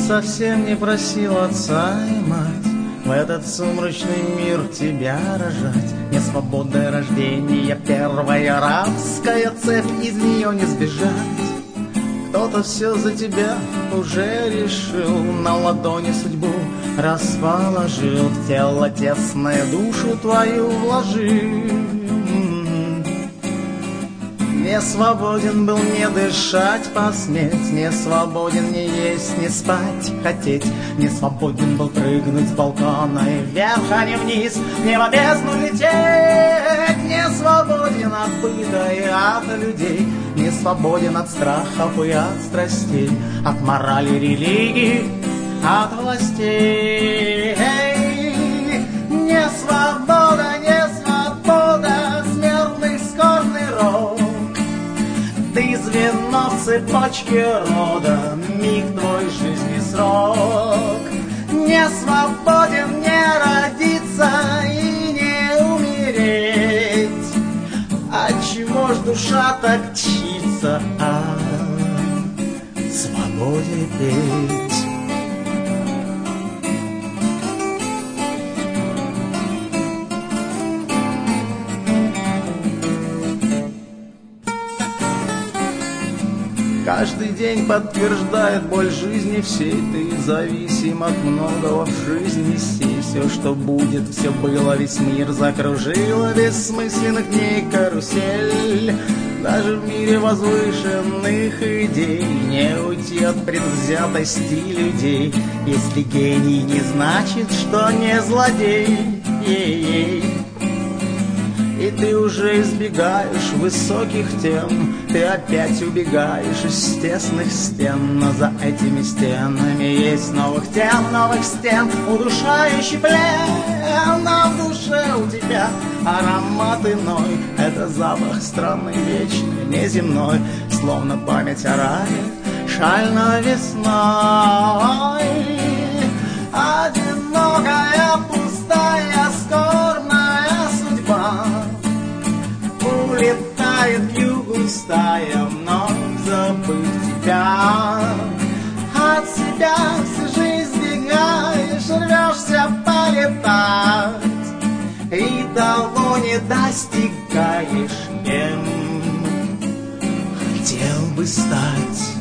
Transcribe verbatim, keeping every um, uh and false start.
совсем не просил отца и мать в этот сумрачный мир тебя рожать. Не свобода рождения, первая рабская цепь, из нее не сбежать. Кто-то все за тебя уже решил, на ладони судьбу расположил, в тело тесное душу твою вложил. Не свободен был не дышать, посметь, не свободен не есть, не спать, хотеть. Не свободен был прыгнуть с балкона и вверх, а не вниз, не в бездну лететь. Не свободен от быта и от людей, не свободен от страхов и от страстей, от морали, религии, от властей. Не свобода, не свобода, смертный скорбный рок. Ты звено в цепочке рода, миг твой жизни срок. Не свободен не родиться и не умереть. Отчего ж душа так чится о свободе петь? Каждый день подтверждает боль жизни всей. Ты зависим от многого в жизни сей. Все, что будет, все было, весь мир закружила бессмысленных дней карусель. Даже в мире возвышенных идей не уйти от предвзятости людей. Если гений не значит, что не злодей. Ей-ей. И ты уже избегаешь высоких тем, ты опять убегаешь из тесных стен. Но за этими стенами есть новых тем, новых стен, удушающий плен. А в душе у тебя аромат иной, это запах странный, вечный, неземной, словно память о рае, шально весной. Одинокая, пустая, скорбная судьба улетает к югу стая, вновь забыть тебя. От себя всю жизнь бегаешь, рвешься полетать, и того не достигаешь, кем хотел бы стать.